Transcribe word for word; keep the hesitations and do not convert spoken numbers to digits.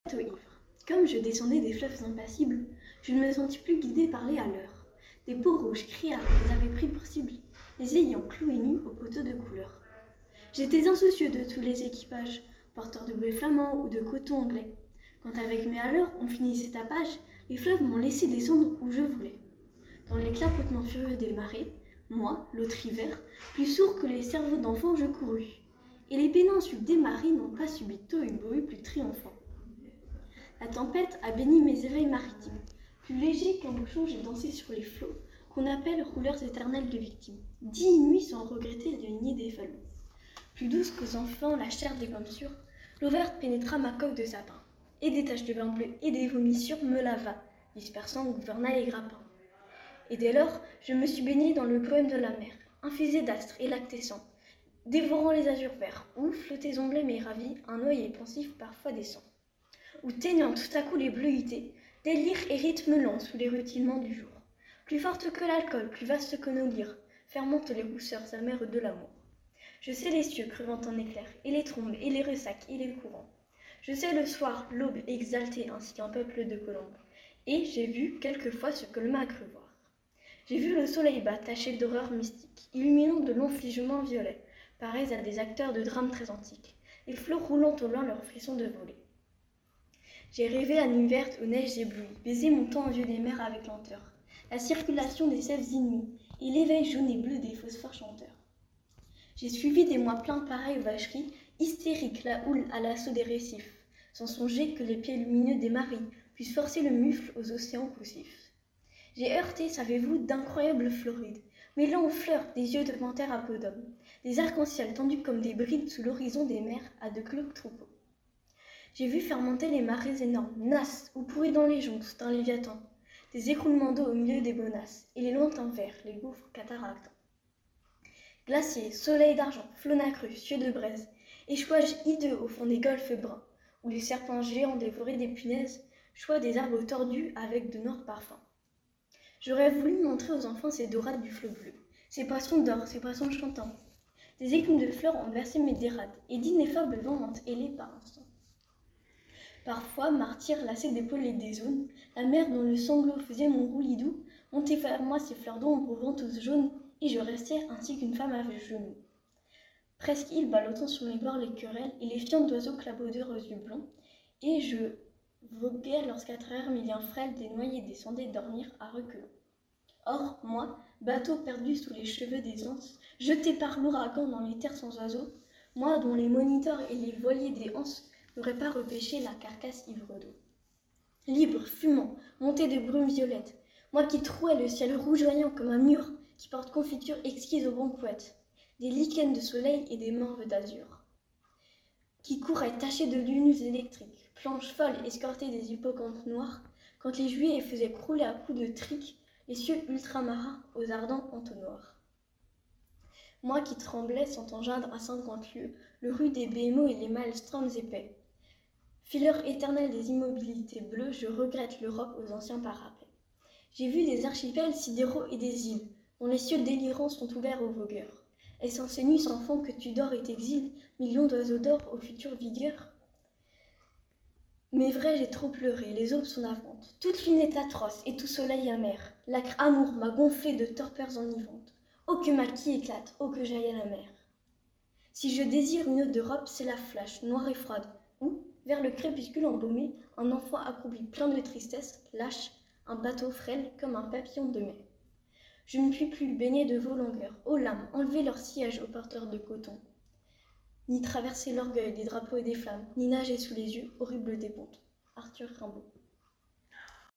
Au ivre. Comme je descendais des fleuves impassibles, je ne me sentis plus guidée par les haleurs. Des peaux rouges criardes les avaient pris pour cible, les ayant cloués nus aux poteaux de couleur. J'étais insoucieux de tous les équipages, porteurs de blé flamand ou de coton anglais. Quand avec mes haleurs on finissait tapage, les fleuves m'ont laissé descendre où je voulais. Dans les clapotements furieux des marées, moi, l'autre hiver, plus sourd que les cerveaux d'enfants, je courus. Et les péninsules des marées n'ont pas subi tohu-bohu plus triomphant. La tempête a béni mes éveils maritimes. Plus léger qu'un bouchon, j'ai dansé sur les flots, qu'on appelle rouleurs éternels de victimes. Dix nuits sans regretter de nier des falots. Plus douce qu'aux enfants la chair des pommes sûres, l'eau verte pénétra ma coque de sapin, et des taches de vin bleu et des vomissures me lava, dispersant gouvernail et grappin. Et dès lors, je me suis baignée dans le poème de la mer, infusé d'astres et lactescents, dévorant les azurs verts, où, flottaison blême et ravie, un noyer pensif parfois descend. Où teignant tout à coup les bleuités, délire et rythme lent sous les rutilements du jour. Plus forte que l'alcool, plus vaste que nos lyres, fermentent les rousseurs amères de l'amour. Je sais les cieux crevant en éclairs, et les trombes, et les ressacs, et les courants. Je sais le soir, l'aube exaltée ainsi qu'un peuple de colombes. Et j'ai vu quelquefois ce que l'homme a cru voir. J'ai vu le soleil bas taché d'horreurs mystiques, illuminant de longs figements violets, pareils à des acteurs de drames très antiques, les flots roulant au loin leurs frissons de volée. J'ai rêvé la nuit verte aux neiges éblouies, baiser mon temps aux yeux des mers avec lenteur, la circulation des sèves inouïes et l'éveil jaune et bleu des phosphores chanteurs. J'ai suivi des mois pleins pareils aux vacheries, hystériques la houle à l'assaut des récifs, sans songer que les pieds lumineux des maris puissent forcer le mufle aux océans poussifs. J'ai heurté, savez-vous, d'incroyables florides, mêlant aux fleurs des yeux de panthère à peau d'homme, des arcs-en-ciel tendus comme des brides sous l'horizon des mers à de glauques troupeaux. J'ai vu fermenter les marées énormes, nasses ou pourries dans les joncs d'un léviathan, des écroulements d'eau au milieu des bonasses, et les lointains vers, les gouffres cataractants. Glaciers, soleil d'argent, flots nacreux, cieux de braise, échouages hideux au fond des golfes bruns, où les serpents géants dévoraient des punaises, choix des arbres tordus avec de noirs parfums. J'aurais voulu montrer aux enfants ces dorades du flot bleu, ces poissons d'or, ces poissons chantants. Des écumes de fleurs ont versé mes dérades, et d'ineffables vents m'ont hélé par instants. Parfois, martyr, lassé d'épaules et des zones, la mer dont le sanglot faisait mon roulis doux, montait vers moi ses fleurs d'ombre aux ventouses jaunes, et je restais ainsi qu'une femme avec genoux. Presque île ballottant sur les bords les querelles et les fientes d'oiseaux clabaudeurs aux yeux blonds, et je voguais lorsqu'à travers mes liens frêles des noyés descendaient dormir à reculons. Or, moi, bateau perdu sous les cheveux des anses, jeté par l'ouragan dans les terres sans oiseaux, moi dont les moniteurs et les voiliers des anses n'aurait pas repêché la carcasse ivre d'eau. Libre, fumant, monté de brumes violettes, moi qui trouais le ciel rougeoyant comme un mur qui porte confiture exquise aux banquettes, des lichens de soleil et des morves d'azur, qui couraient tachés de lunes électriques, planches folles escortées des hippocampes noirs, quand les juillet faisaient crouler à coups de trique les cieux ultramarins aux ardents entonnoirs. Moi qui tremblais sans engeindre à cinquante lieues le rude des bémots et les maelstroms épais, fileur éternel des immobilités bleues, je regrette l'Europe aux anciens parapets. J'ai vu des archipels sidéraux et des îles, dont les cieux délirants sont ouverts aux vogueurs. Est-ce en ces nuits sans fond que tu dors et t'exiles, millions d'oiseaux d'or aux futures vigueurs? Mais vrai, j'ai trop pleuré, les aubes sont navantes, toute lune est atroce et tout soleil amer. L'acre amour m'a gonflé de torpeurs enivrantes. Oh que ma quille éclate, oh que j'aille à la mer. Si je désire une ode d'Europe, c'est la flash, noire et froide, où, vers le crépuscule embaumé, un enfant accroupi plein de tristesse, lâche un bateau frêle comme un papillon de mai. Je ne puis plus baigner de vos longueurs, ô lames, enlever leur siège aux porteurs de coton, ni traverser l'orgueil des drapeaux et des flammes, ni nager sous les yeux horribles des pontes. Arthur Rimbaud.